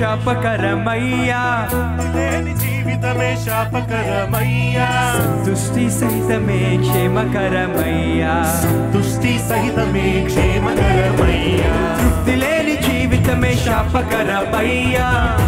శాపకరమయ్యా, లేని జీవితమే శాపకరమయ్యా, సంతుష్టి సహితమే క్షేమకరమయ్యా, దుష్టి సహితమే క్షేమకరమయ్యా, తృప్తి లేని జీవితమే శాపకరమయ్యా,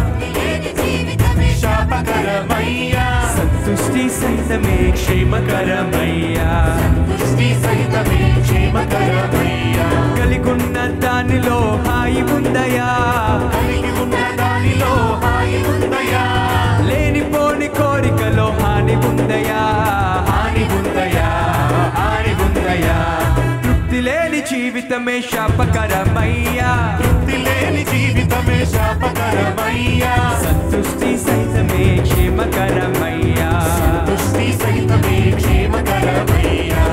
శాపకరమయ్యా, సంతుష్టి సహితమే క్షేమకరమయ్యా, దుష్టి సహితమే క్షేమకరమయ్యా, కలిగున్న దానిలో హాయి ఉందయా, కలిగి ఉన్న దానిలో హాయి ఉందయా, లేనిపోని కోరికలో హాని ఉందయా, హాని ఉందయా, హాని ఉందయా, తృప్తి లేని జీవితమే శాపకరమయ్యా, తృప్తి లేని జీవితమే శాపకరమయ్యా, సంతుష్టి సహితమే క్షేమకరమయ్యా, దుష్టి సహితమే క్షేమకరమయ్యా.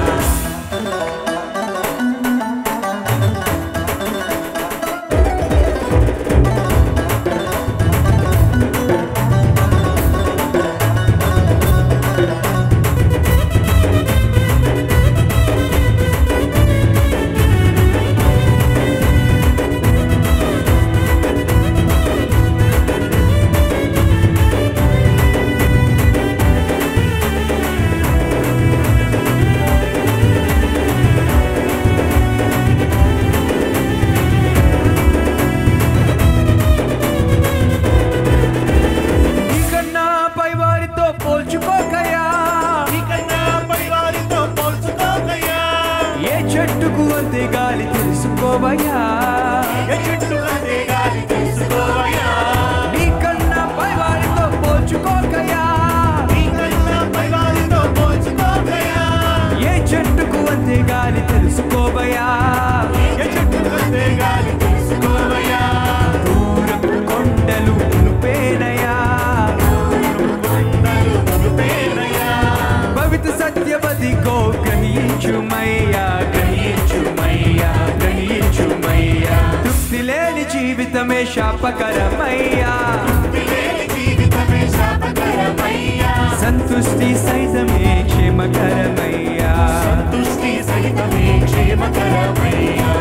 నీకన్నా పై వారితో పోల్చుకోకయా, నీకన్నా పైవారితో పోల్చుకోకయ్యా, ఏ చెట్టుకు అంతే గాలి తెలుసుకోవయ్యా, ఏ చెట్టు కంటే గాలి తెలుసుకోవయ్యా, నీకన్నా పై వారితో పోల్చుకోకయా, నీకన్నా పైవారితో పోల్చుకోకయ్యా, ఏ చెట్టుకు అంతే గాలి తెలుసుకోవయ్యా, ఏ చెట్టు కంటే గాలి తెలుసుకోవయ్యా, దూరపు కొండలు నువ్వేనయ్యా, కొండలు నువ్వేనయ్యా, పవిత్ర సత్యవతికో గ్రహించుమయ్యా, గ్రహించుమయ్యా, గ్రహించుమయ్యా, తృప్తి లేని జీవితమే శాపకరమయ్యా, తృప్తి లేని జీవితమే శాపకరమయ్యా, సంతుష్టి సహితమే క్షేమకరమయ్యా, దుష్టి సహితమే క్షేమకరమయ్యా.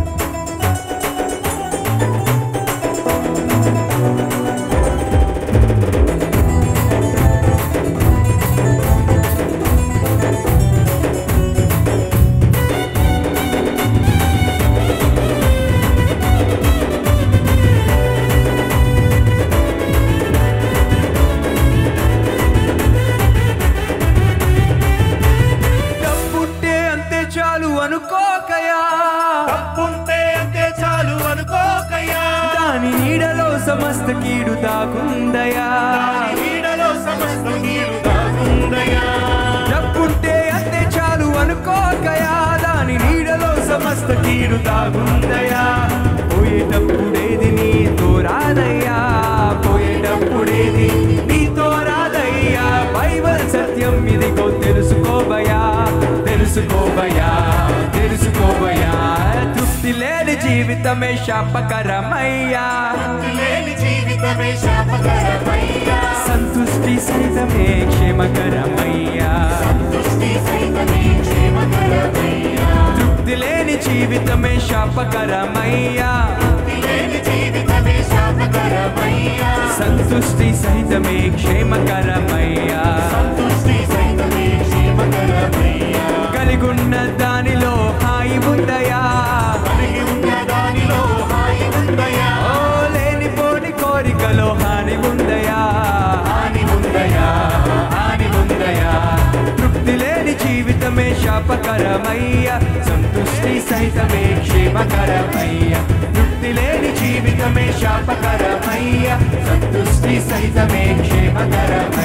డబ్బుంటే అంతే చాలు అనుకోకయా, తప్పుంటే అంతే చాలు అనుకోకయ్యా, దాని నీడలో సమస్త కీడు దాగుందయా, దాని నీడలో సమస్త కీడు దాగుందయ్యా, డబ్బుంటే అంతే చాలు అనుకోకయా, దాని నీడలో సమస్త కీడు దాగుందయా, పోయేటప్పుడేది నీతో రాదయ్యా, పోయేటప్పుడేది నీతో రాదయ్యా, బైబిల్ సత్యం ఇదిగో తెలుసుకోబయా, తెలుసుకోబయా, తెలుసుకోబయా, తృప్తి లేని జీవితమే శాపకరమయ్యా, లేని జీవితమే శాపకరమయ్యా, సంతుష్టి సహితమే క్షేమకరమయ్యా, దుష్టి సహితమే క్షేమకరమయ్యా, తృప్తి లేని జీవితమే శాపకరమయ్యా, లేని జీవితమే శాపకరమయ్యా, సంతుష్టి సహితమే క్షేమకరమయ్యా, దుష్టి సహితమే క్షేమకరమయ్యా, కలిగున్న దానిలో హాయి ఉందయా, కలిగి ఉన్న దానిలో హాయి ఉందయ్యా, ఓ లేనిపోని కోరికలో హాని ఉందయా, హాని ఉందయ్యా, హాని ఉందయ్యా, తృప్తి లేని జీవితమే శాపకరమయ్యా, సంతుష్టి సహితమే క్షేమకరమయ్యా, తృప్తి లేని జీవితమే శాపకరమయ్యా, సంతుష్టి సహితమే క్షేమకరమయ్యా.